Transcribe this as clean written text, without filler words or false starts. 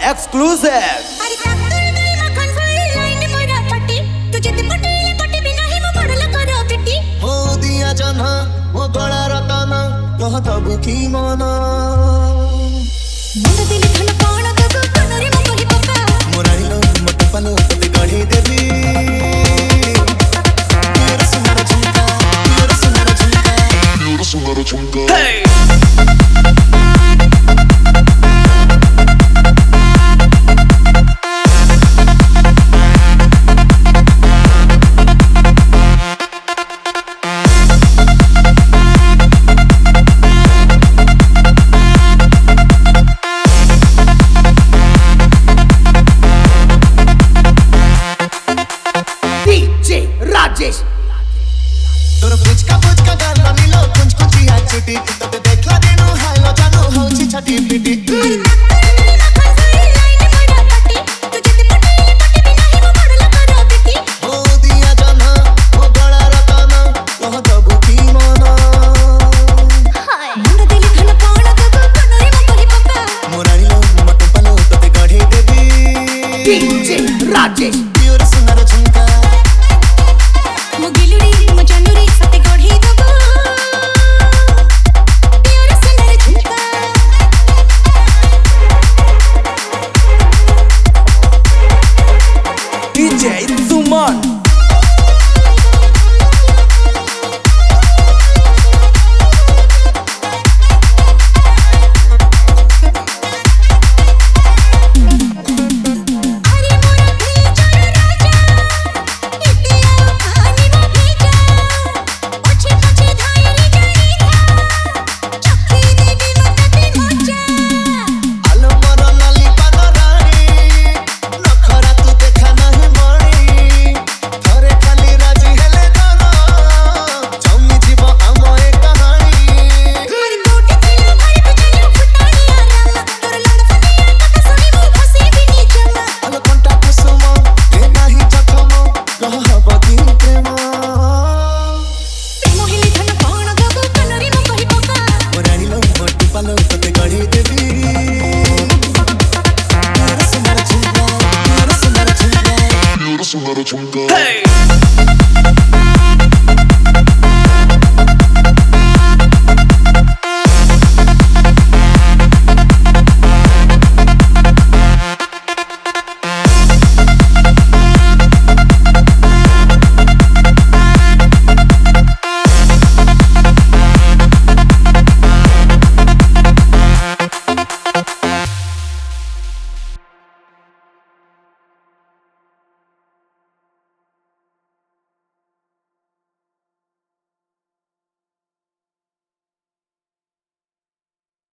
exclusive. Hey! DJ Rajesh तोर पुचका गाना मिलो कुछ या छुटी तब देखला देनु हालो जानू होची छटी पिटी ओ दिया जाना ओ बड़ा रतना कह दबु की मना मुंड दिल खन कोण दबु कनरे मकली पक्का मोरारी लो मत पलो तब गढ़ी देवी DJ Rajesh प्योर सुनर झुमका मुगिलुरी मचनुरी सते गढ़ी दबु प्योर सुंदर झुमका DJ Suman अरे मोरा भेजर राजा इतिया कहानी में भेजा पछे पछे धायली जाई था चक्की देवी मते मोचा आलो मरो लाली पानरानी नखरा तू देखा नहीं मणी थरे खाली राजी हेले जाना जमी जीव आमो ए कहानी हर कोट चलो भाई बचलो फुटानी आराम तोर लड़ फनिया कथा सुनी मु फसी बिनी जमा आलो कंटा कुसुम ए नाही जखम कह बदी प्रेम मोहिनी धन कोण दबु कनरी मु कहि पका मोरारी लो मोटू पालो तते गढ़ी देवी सुंदर झुमका Hey!